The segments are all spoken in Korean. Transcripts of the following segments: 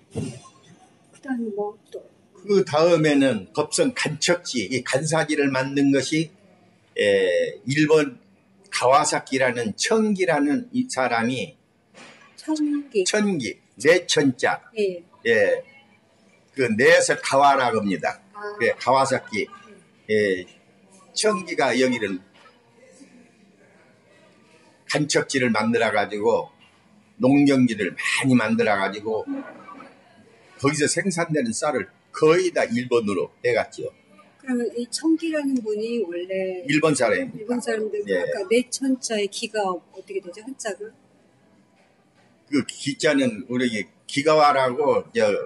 그다음에 뭐 또. 그 다음에는 법성 간척지, 이 간사지를 만든 것이 일본 가와사키라는 청기라는 이 사람이 천기. 내천자, 예. 예, 그 내에서 가와라고 합니다. 예, 가와사키, 예, 청기가 여기를 간척지를 만들어 가지고 농경지를 많이 만들어 가지고 거기서 생산되는 쌀을 거의 다 일본으로 빼갔죠. 그러면 이 청기라는 분이 원래 일본 사람입니다. 일본 사람들 예. 아까 내천자의 기가 어떻게 되죠? 한자가? 그 기자는 우리 기가와라고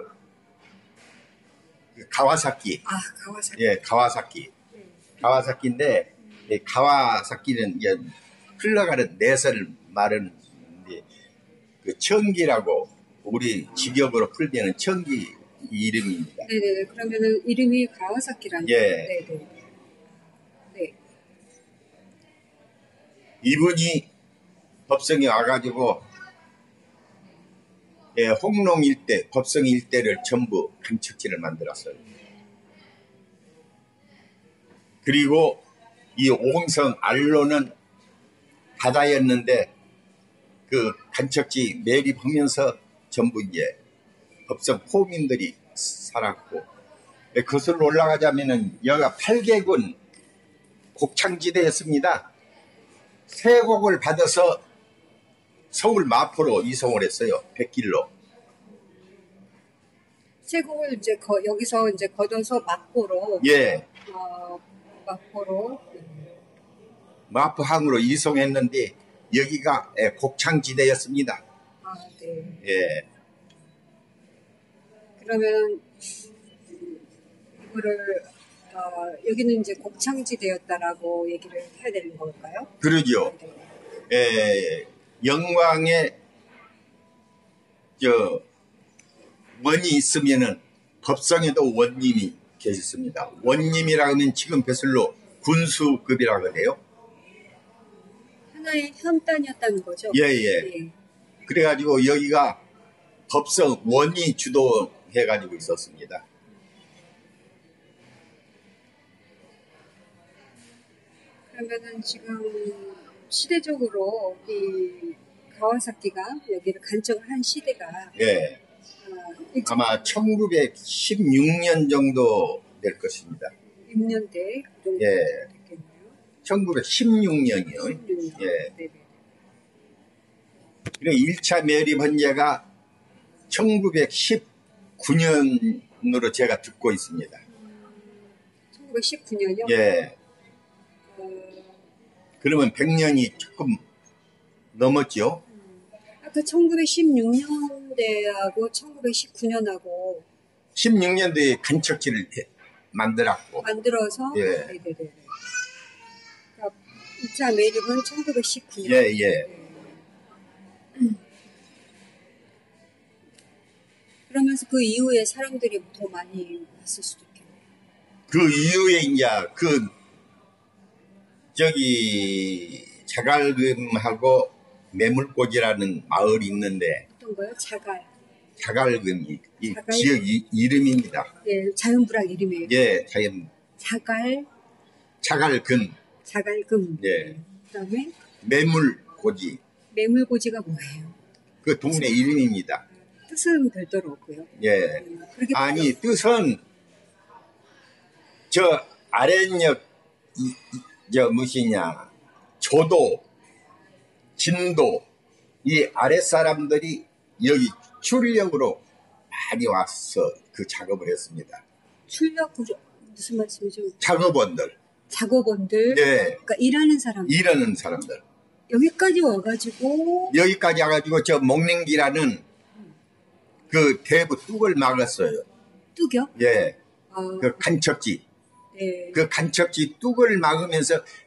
그 가와사키. 아, 가와사키. 예, 가와사키. 가와사키인데 이 가와사키는 이제 흘러가는 내설 말은 그 청기라고 우리 직역으로 풀면은 청기 이름입니다. 네네. 그러면은 이름이 가와사키라는. 예. 네네. 네. 이분이 법성에 와가지고 예, 홍농 일대, 법성 일대를 전부 간척지를 만들었어요. 그리고 이 옹성 알로는 바다였는데 그 간척지 매립하면서 전부 이제 법성 포민들이 살았고, 거슬러 올라가자면은 여기가 8개군 곡창지대였습니다. 세곡을 받아서 서울 마포로 이송을 했어요. 100길로. 세곡을 이제 여기서 이제 걷어서 마포로. 예. 마포로. 마포항으로 이송했는데 여기가 곡창지대였습니다. 아, 네. 예. 그러면 이거를 여기는 이제 곡창지대였다라고 얘기를 해야 되는 걸까요? 그러죠. 네. 영광에 원이 있으면은 법성에도 원님이 계셨습니다. 원님이라 하면 지금 벼슬로 군수급이라고 해요. 하나의 현단이었다는 거죠? 예. 네. 그래가지고 여기가 법성 원이 주도해가지고 있었습니다. 그러면은 지금 시대적으로 이 가와사키가 여기를 간척을 한 시대가 예. 아마 1916년 정도 될 것입니다. 6년대 정도 예. 됐겠네요. 1916년이요. 16년. 예. 네네. 그리고 1차 매립 헌재가 1919년으로 제가 듣고 있습니다. 1919년이요? 예. 그러면 100년이 조금 넘었죠. 아까 1916년대하고 1919년하고 16년도에 간척지를 만들었고. 만들어서 예. 네네네. 그러니까 2차 매립은 1919년. 예. 그러면서 그 이후에 사람들이 더 많이 왔을 수도 있겠네요. 그 이후에 이제 저기 자갈금하고 매물꽂이라는 마을이 있는데 어떤 거요? 자갈금이 이 자갈? 지역 이름입니다. 예, 자연불학 이름이에요. 예, 자갈금. 자갈금. 예. 그다음에 매물꽂이. 매물고지가 뭐예요? 그 동네 이름입니다. 뜻은 별도로 없고요. 예. 그렇게 아니 뜻은 저 아랫역 무엇이냐 조도 진도 이 아랫사람들이 여기 출력으로 많이 와서 그 작업을 했습니다. 출력 구조 무슨 말씀이죠? 작업원들. 네. 그러니까 일하는 사람들 여기까지 와가지고 저 목냉기라는 그 대부 뚝을 막았어요. 뚝이요? 예. 아, 그 간척지. 네. 그 간척지 뚝을 막으면서